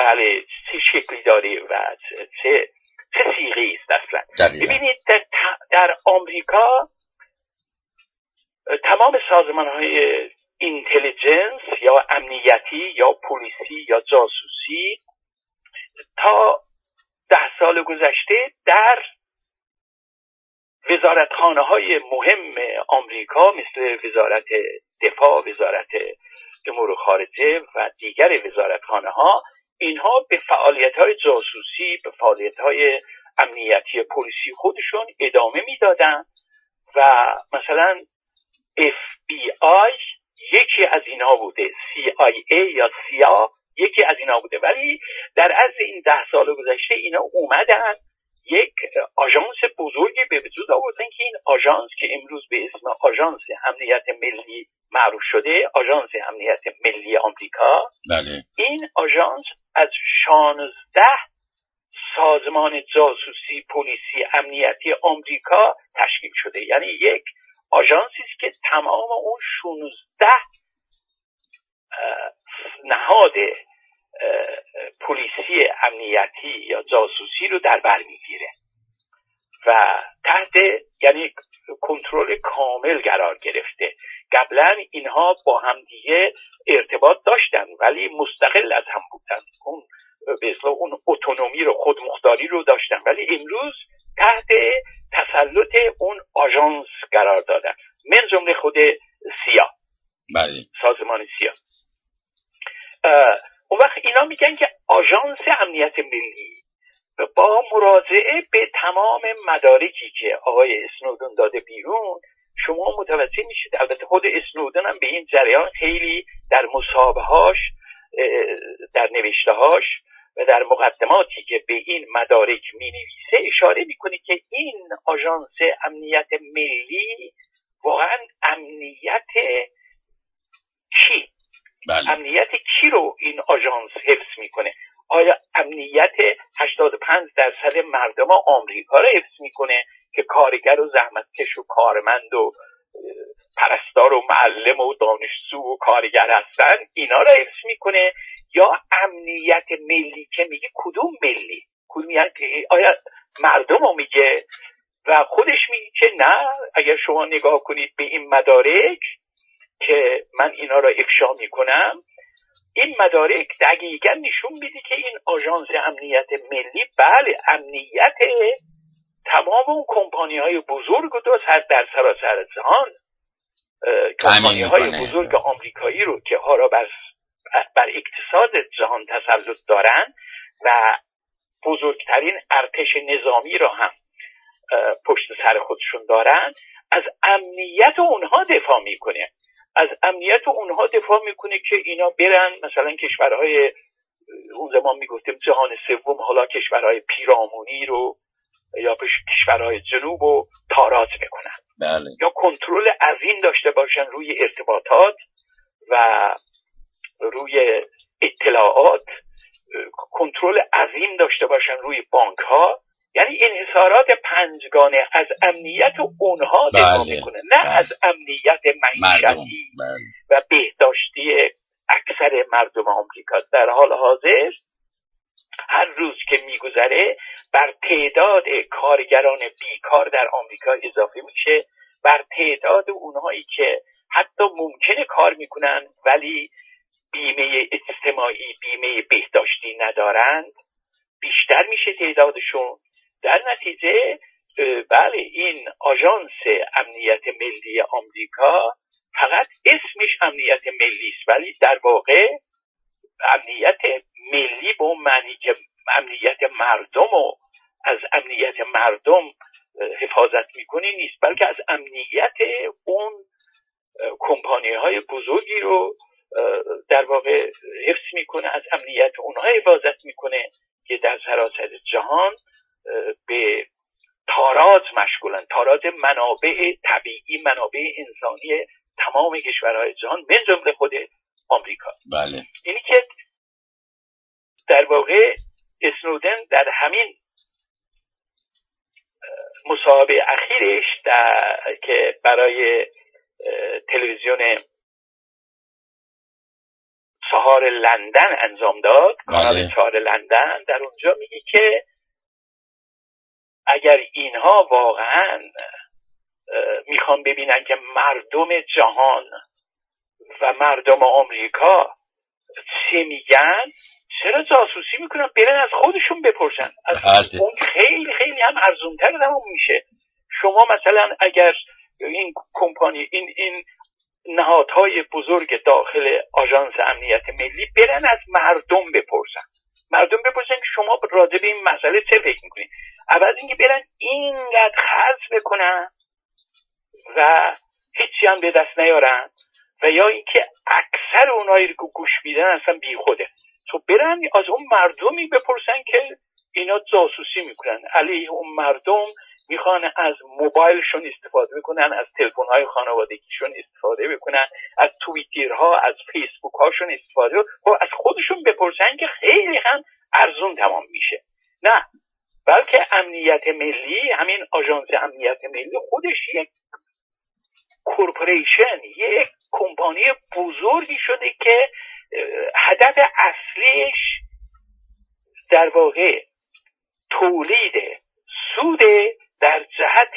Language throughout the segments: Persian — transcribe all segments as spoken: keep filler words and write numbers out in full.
بله چه شکلی داره و چه چه صیغه‌ای است اصلا. ببینید در, در آمریکا تمام سازمان‌های اینتلیجنس یا امنیتی یا پلیسی یا جاسوسی تا ده سال گذشته در وزارتخانه‌های مهم آمریکا مثل وزارت دفاع، وزارت امور خارجه و دیگر وزارتخانه‌ها، اینها به فعالیت‌های جاسوسی، به فعالیت‌های امنیتی پلیسی خودشون ادامه میدادن و مثلا اف بی آی یکی از اینها بوده، سی آی ای یا سیا یکی از اینها بوده. ولی در عرض این ده سال گذشته اینا اومدن یک آژانس بزرگی به وجود آوردن که این آژانس که امروز به اسم آژانس امنیت ملی معروف شده، آژانس امنیت ملی آمریکا. بله. این آژانس از شانزده سازمان جاسوسی پلیسی امنیتی آمریکا تشکیل شده، یعنی یک آژانسی است که تمام اون شانزده نهاد پلیسی امنیتی یا جاسوسی رو در بر میگیره و تحت یعنی کنترل کامل قرار گرفته. قبلا اینها با هم دیگه ارتباط داشتن ولی مستقل از هم بودن، اون به اصطلاح اون اتونومی رو، خودمختاری رو داشتن، ولی امروز تحت تسلط اون آژانس قرار دادن، من جمله خود سیا. بله. سازمان سیا. اون وقت اینا میگن که آژانس امنیت ملی با مراجعه به تمام مدارکی که آقای اسنودن داده بیرون شما متوجه میشید. البته خود اسنودن هم به این جریان خیلی در مصاحبه‌هاش، در نوشته‌هاش و در مقدماتی که به این مدارک می‌نویسه اشاره می‌کنه که این آژانس امنیت ملی واقعا امنیت کی؟ بله. امنیت کی رو این آژانس حفظ میکنه؟ آیا امنیت هشتاد و پنج درصد مردم آمریکا رو حفظ میکنه که کارگر و زحمتکش و کارمند و پرستار و معلم و دانشجو و کارگر هستن، اینا رو حفظ میکنه؟ یا امنیت ملی که میگه کدوم ملی؟ کدوم یعنی آیا مردم رو میگه؟ و خودش میگه که نه، اگر شما نگاه کنید به این مدارک که من اینا را افشا میکنم، این مدارک دقیقا نشون میده که این آژانس امنیت ملی بله امنیت تمام اون کمپانی های بزرگ رو در سراسر جهان، کمپانی های بزرگ آمریکایی رو که ها را بر, بر اقتصاد جهان تسلط دارن و بزرگترین ارتش نظامی را هم پشت سر خودشون دارن، از امنیت اونها دفاع میکنه. از امنیت اونها دفاع میکنه که اینا برن مثلا کشورهای اون زمان میگفتیم جهان سوم، حالا کشورهای پیرامونی رو یا کشورهای جنوب رو تاراج میکنن. بله. یا کنترل عظیم داشته باشن روی ارتباطات و روی اطلاعات، کنترل عظیم داشته باشن روی بانک ها. یعنی انحصارات پنجگانه از امنیت اونها دفاع بله. میکنه، نه بله. از امنیت معیشتی بله. و بهداشتی اکثر مردم آمریکا. در حال حاضر هر روز که میگذره بر تعداد کارگران بیکار در آمریکا اضافه میشه، بر تعداد اونهایی که حتی ممکنه کار میکنن ولی بیمه اجتماعی، بیمه بهداشتی ندارند بیشتر میشه تعدادشون. در نتیجه بله این آژانس امنیت ملی آمریکا فقط اسمش امنیت ملی است ولی در واقع امنیت ملی به اون معنی که امنیت مردم رو از امنیت مردم حفاظت میکنه نیست، بلکه از امنیت اون کمپانی های بزرگی رو در واقع حفظ میکنه، از امنیت اونها حفاظت میکنه که در سراسر جهان به تاراج مشغولن، تاراج منابع طبیعی، منابع انسانی تمام کشورهای جهان من جمله خود آمریکا. بله. اینی که در واقع اسنودن در همین مصاحبه اخیرش در که برای تلویزیون چهار لندن انجام داد، کانال بله. چهار لندن. در اونجا میگه که اگر اینها واقعا میخوان ببینن که مردم جهان و مردم آمریکا چی میگن، چرا جاسوسی میکنن؟ برن از خودشون بپرسن. از اون خیلی خیلی هم ارزونتر تمام میشه. شما مثلا اگر این کمپانی این این نهادهای بزرگ داخل آژانس امنیت ملی برن از مردم بپرسن، مردم بپرسن که شما راجع به این مسئله چه فکر میکنید، عوض اینکه برن اینقدر خرج بکنن و هیچی هم به دست نیارن، و یا اینکه اکثر اونایی که گوش میدن اصلا بی خوده. تو برن از اون مردمی بپرسن که اینا جاسوسی میکنن علیه اون مردم، میخوان از موبایلشون استفاده بکنن، از تلفن‌های خانوادگیشون استفاده بکنن، از توییترها، از فیسبوک هاشون استفاده بکنن. خب از خودشون بپرسن که خیلی هم ارزون تمام میشه. نه، بلکه امنیت ملی، همین آژانس امنیت ملی خودش یک کورپوریشن، یک کمپانی بزرگی شده که هدف اصلیش در واقع تولید سود در جهت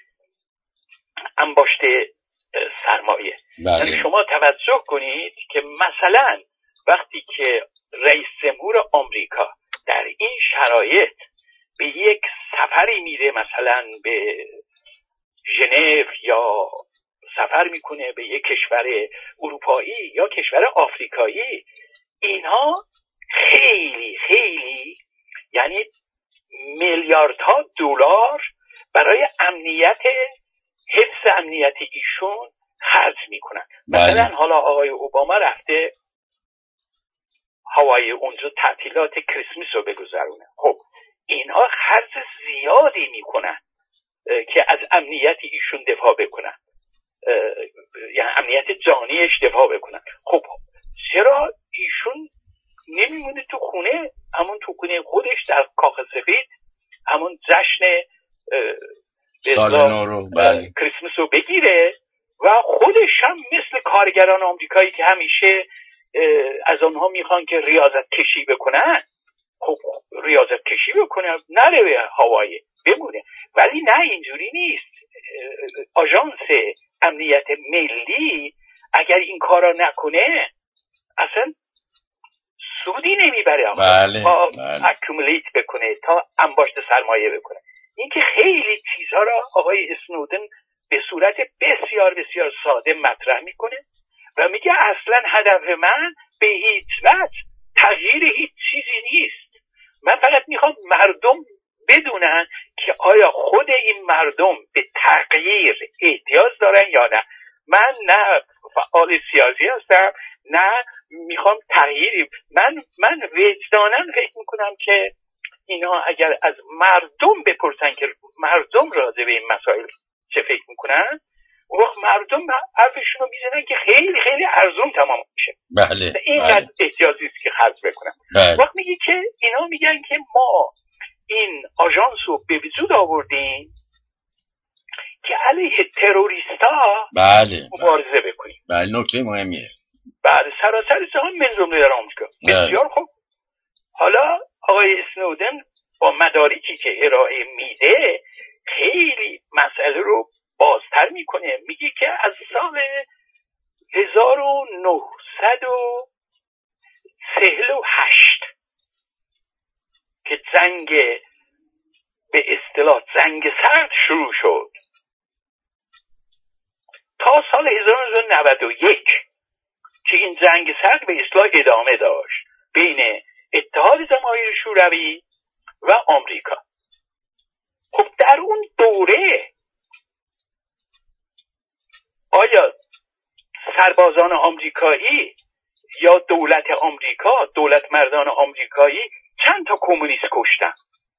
انباشت سرمایه. یعنی شما توجه کنید که مثلا وقتی که رئیس جمهور آمریکا در این شرایط به یک سفری میره، مثلا به ژنو یا سفر میکنه به یک کشور اروپایی یا کشور آفریقایی، اینها خیلی خیلی یعنی میلیاردها دلار برای امنیت، حفظ امنیت ایشون خرج میکنن. مثلا حالا آقای اوباما رفته هوای، اونجا تعطیلات کریسمس رو بگذرونه. خب اینها خرج زیادی میکنن که از امنیت ایشون دفاع بکنن، یعنی امنیت جانیش دفاع بکنن. خب چرا ایشون نمیمونه تو خونه، همون تو خونه خودش در کاخ سفید، همون جشن سال نو رو کریسمس رو بگیره و خودش هم مثل کارگران آمریکایی که همیشه از آنها میخوان که ریاضت کشی بکنن، خب ریاضت کشی بکنه، نره به هوایی، بمونه. ولی نه، اینجوری نیست. آژانس امنیت ملی اگر این کارا نکنه اصلا سودی نمیبره. بله، تا بله. اکومولیت بکنه، تا انباشت سرمایه بکنه. این که خیلی چیزها را آقای اسنودن به صورت بسیار بسیار ساده مطرح میکنه و میگه اصلا هدف من به هیچ وجه تغییر هیچ چیزی نیست. من فقط میخوام مردم بدونن که آیا خود این مردم به تغییر احتیاج دارن یا نه. من نه فعال سیاسی هستم، نه میخوام تغییری. من من وجداناً فکر میکنم که اینا اگر از مردم بپرسن که مردم راجع به این مسائل چه فکر میکنن، اون وقت مردم حرفشون رو میزنن که خیلی خیلی ارزون تمام میشه. بله. اینقدر بله. احتیاجی است که خرج بکنن. بله. وقت میگه که اینا میگن که ما این آژانس رو به وجود آوردیم که علیه تروریستا بله. مبارزه بکنیم. بله، نکته مهمیه. بعد سراسر جهان من جمله در آمریکا. بسیار خوب. حالا آقای اسنودن با مدارکی که ارائه میده خیلی مسئله رو بازتر میکنه. میگه که از سال هزار و نهصد و چهل و هشت که جنگ به اصطلاح جنگ سرد شروع شد تا سال هزار و نهصد و نود و یک که این جنگ سرد به اصطلاح ادامه داشت بین اتحاد جماهیر شوروی و آمریکا. خب در اون دوره آیا سربازان آمریکایی یا دولت آمریکا، دولت مردان آمریکایی چند تا کمونیست کشتن؟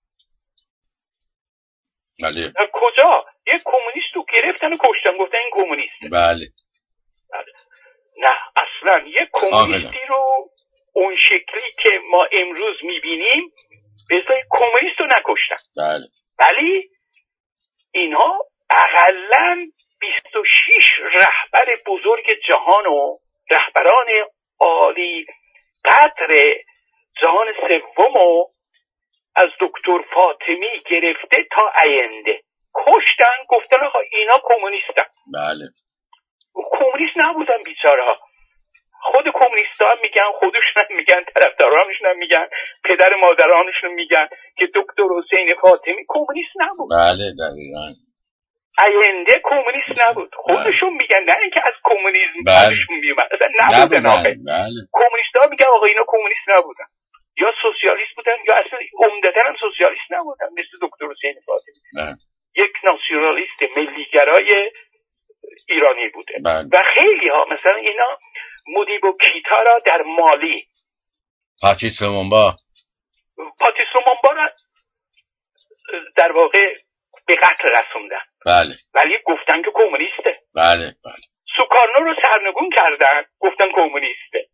بله. کجا؟ یک کمونیست رو گرفتن و کشتن، گفتن این کمونیسته. بله. بله. نه اصلا یک کمونیستی رو اون شکلی که ما امروز میبینیم به اصطلاح کمونیست رو نکشتن. بله. ولی اینها اقلاً بیست و شش رهبر بزرگ جهان و رهبران عالی قدر جهان سومو از دکتر فاطمی گرفته تا آینده کشتن، گفتن آقا اینا کمونیستن. بله. کمونیست نبودن بیچاره ها. خود کمونیست ها میگن، خودشون هم میگن، طرفدارانشون هم میگن، پدر مادرانشون میگن که دکتر حسین فاطمی کمونیست نبود. بله دقیقاً. آینده کمونیست نبود. خودشون میگن، نه اینکه از کمونیسم بعدشون میومد، اصلا نبودن. آقا کمونیست ها میگن آقا اینا کمونیست نبودن، یا سوسیالیست بودن یا اصلا عمدتاً هم سوسیالیست نبودن مثل دکتر حسین فاطمی. بله. یک ناسیونالیست ملیگرای ایرانی بوده. بله. و خیلی ها مثلا اینا مودیبو کیتا را در مالی، پاتریس لومومبا پاتریس لومومبا را در واقع به قتل رسوندن. بله. ولی گفتن که کمونیسته. بله بله. سوکارنو رو سرنگون کردن، گفتن کمونیسته.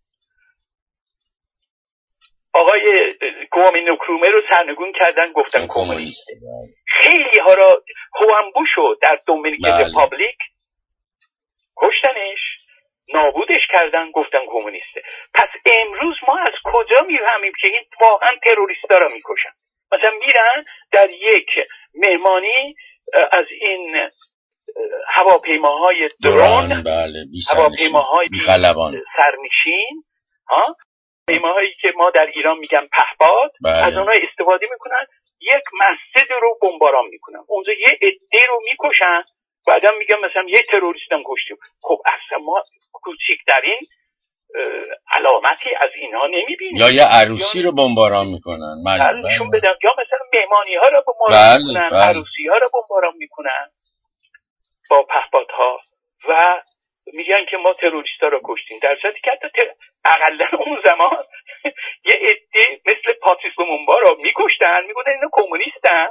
آقای گوامی نکرومه رو سرنگون کردن، گفتن کمونیسته. بله. خیلی ها را، هوانبوشو در دومینیکن بله. رپابلیک کشتنش، نابودش کردن، گفتن کمونیسته. پس امروز ما از کجا میفهمیم که این واقعا تروریستا را میکشن؟ مثلا میرن در یک مهمانی از این هواپیماهای درون، بله، هواپیماهای سرنشین، ها، هواپیماهایی که ما در ایران میگن پهپاد، بله. از اونها استفاده میکنن، یک مسجد رو بمباران میکنن، اونجا یه عده رو میکشن، بعدا میگن مثلا یه تروریستم کشتیم. خب اصلا ما کوچکترین علامتی از اینها نمیبینیم. یا یه عروسی رو بمباران میکنن، نشون بدم، یا مثلا مهمانی ها رو بمباران میکنن، عروسی ها رو بمباران میکنن با پهپادها و میگن که ما تروریستا رو کشتیم، در صورتی که حتی تر... اقلا اون زمان یه عده مثل پاتریس لومومبا رو میکشتن، میگفتن اینا کمونیستن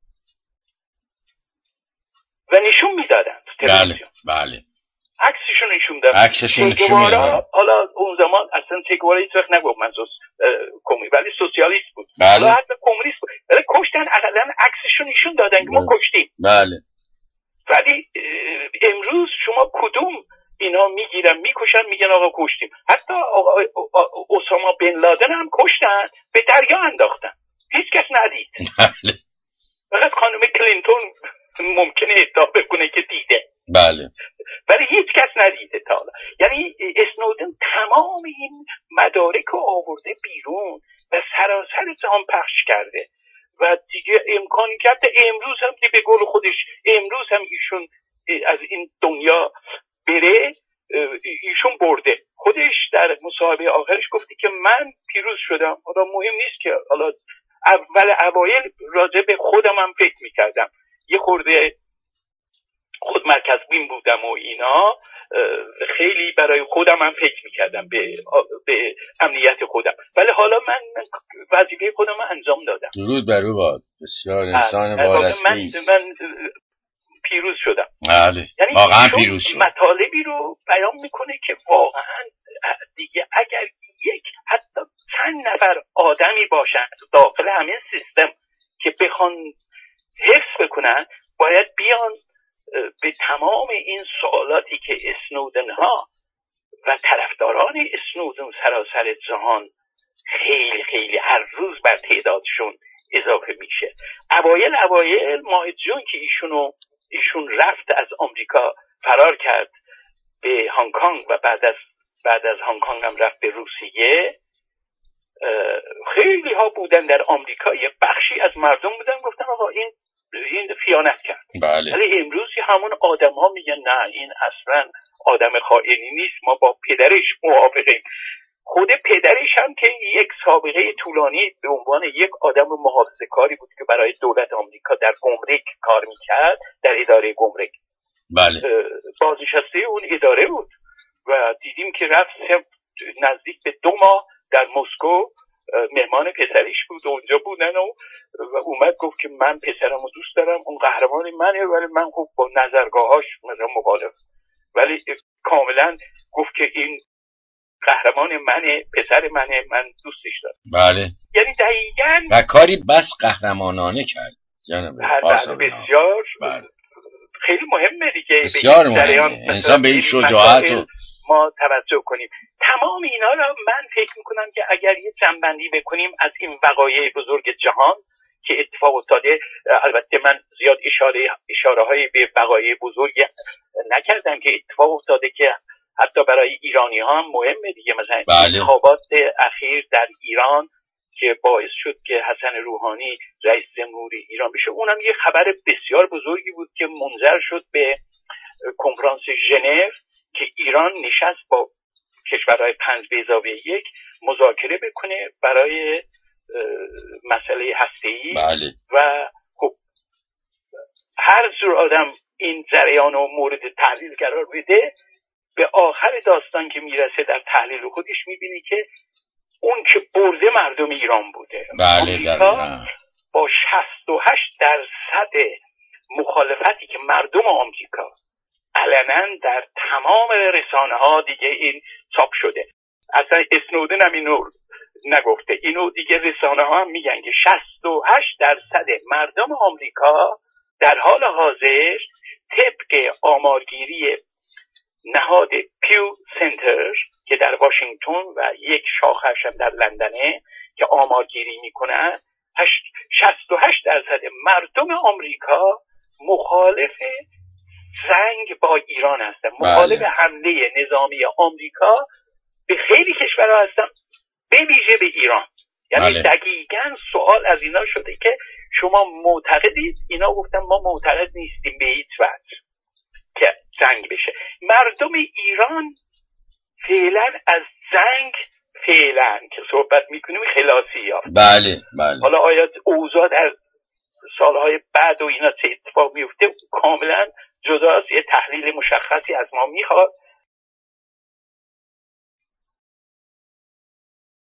و نشون میدادن تو تلویزیون. بله بله. عکسشون نشون دادن. عکسشون نشون میدادن. حالا اون زمان اصلا چه گوارا هیچ وقت نگفت من سوس... کمونیست، ولی سوسیالیست بود. بله. حالا حتی کمونیست بود. ولی کشتن، اقلا عکسشون نشون دادن که ما کشتیم. بله. ولی امروز شما کدوم اینا میگیرن میکشن میگن آقا کشتیم؟ حتی آقا اسامه بن لادن هم کشتن، به دریا انداختن، هیچ کس ندید. بله. فقط خانم کلینتون ممکنه ادعا بکنه که دیده. بله. ولی هیچ کس ندیده تا حالا. یعنی اسنودن تمام این مدارک رو آورده بیرون و سراسر جهان پخش کرده و دیگه امکانی که حتی امروز هم به قول خودش امروز هم ایشون از این دنیا بره، ایشون برده. خودش در مصاحبه آخرش گفتی که من پیروز شدم. حالا مهم نیست که حالا اول اوایل راجع به خودم هم فکر میکردم، یه خورده خود مرکز بین بودم و اینا، خیلی برای خودم هم فکر میکردم به به امنیت خودم، ولی حالا من وظیفه خودم رو انجام دادم. درود بر او باد. بسیار انسان وارسته من من پیروز شدم. بله. یعنی واقعا پیروز شد. مطالبی رو بیان میکنه که واقعا دیگه اگر یک حتی چند نفر آدمی باشن داخل همین سیستم که بخوان حفظ بکنن، باید بیان به تمام این سوالاتی که اسنودن ها و طرفداران اسنودن سراسر جهان خیلی خیلی هر روز بر تعدادشون اضافه میشه. اوایل اوایل ماه جون که ایشونو ایشون رفت از آمریکا فرار کرد به هنگ کنگ و بعد از بعد از هنگ کنگ هم رفت به روسیه، خیلی ها بودن در آمریکا، یه بخشی از مردم بودن گفتن آقا این این خیانت کرد. بله. ولی امروز همون آدم ها میگن نه این اصلا آدم خائنی نیست، ما با پدرش موافقیم. خود پدرش هم که یک سابقه طولانی به عنوان یک آدم محافظه‌کاری بود که برای دولت آمریکا در گمرک کار میکرد، در اداره گمرک. بله. بازنشسته اون اداره بود و دیدیم که رفت نزدیک به دو ماه در مسکو مهمان پسرش بود، اونجا بودن و, و اومد گفت که من پسرمو دوست دارم، اون قهرمان منه، ولی من خب با نظرگاهاش مثلا مخالف، ولی کاملا گفت که این قهرمان منه، پسر منه، من دوستش دارم. بله. یعنی دقیقاً و کاری بس قهرمانانه کرد جناب بله. بسیار بله. خیلی مهمه دیگه، بسیار مهمه. انسان به این شجاعت و ما توجه کنیم. تمام اینا را من فکر میکنم که اگر یه جنبندی بکنیم از این وقایع بزرگ جهان که اتفاق افتاده، البته من زیاد اشاره اشاره های به وقایع بزرگ نکردم که اتفاق افتاده که حتی برای ایرانی ها هم مهمه دیگه، مثلا انتخابات اخیر در ایران که باعث شد که حسن روحانی رئیس جمهوری ایران بشه، اونم یه خبر بسیار بزرگی بود که منجر شد به کنفرانس ژنو که ایران نشست با کشورهای پنج به اضافه یک مذاکره بکنه برای مسئله هسته‌ای. بله. و خب هر جور آدم این جریان و مورد تحلیل قرار بده، به آخر داستان که میرسه در تحلیل خودش میبینی که اون که برده مردم ایران بوده. بله. با شصت و هشت درصد مخالفتی که مردم آمریکا علنا در تمام رسانه ها دیگه این چاپ شده، اصلا اسنودن هم اینو نگفته، اینو دیگه رسانه ها هم میگن که شصت و هشت درصد مردم آمریکا در حال حاضر طبق آمارگیری نهاد پیو سنتر که در واشنگتن و یک شاخه‌اش در لندنه که آمارگیری میکنن، شصت و هشت درصد مردم آمریکا مخالف جنگ با ایران هستن، مخالف بله. حمله نظامی آمریکا به خیلی کشورها هستن، به ویژه به ایران. یعنی بله. دقیقاً سوال از اینا شده که شما معتقدید؟ اینا گفتن ما معتقد نیستیم به هیچ وجه که جنگ بشه. مردم ایران فعلا از جنگ فعلا که صحبت میکنیم خلاصی یافت. بله بله. حالا آیا اوضاع در سالهای بعد و اینا چه اتفاق میفته کاملا جداست، یه تحلیل مشخصی از ما میخواد